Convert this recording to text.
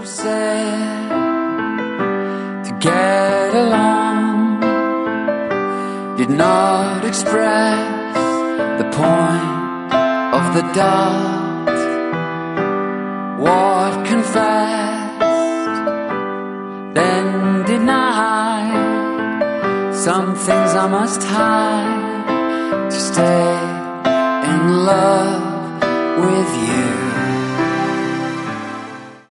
said to get along, did not express the point of the dot. What confessed, then denied. Some things I must hide to stay in love with you.